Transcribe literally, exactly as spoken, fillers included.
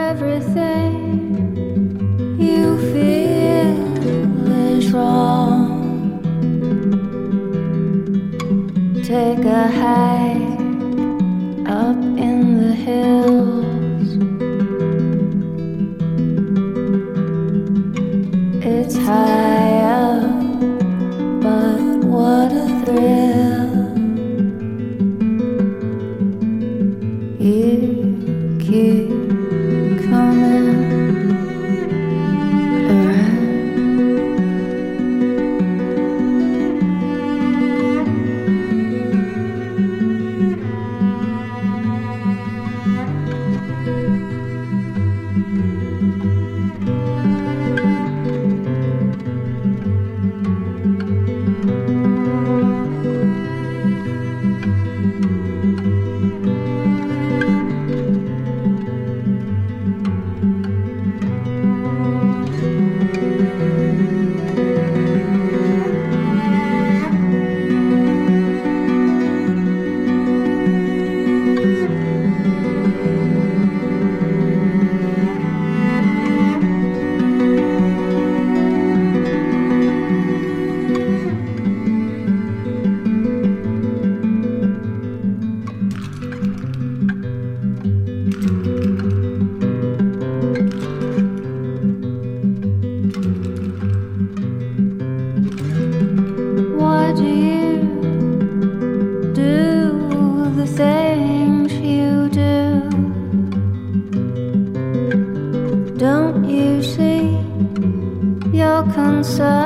everything you feel is wrong. Take a hike up in the hills. It's high up, but what a thrill. You keep coming around. Why do you do the things you do? Don't you see your concern?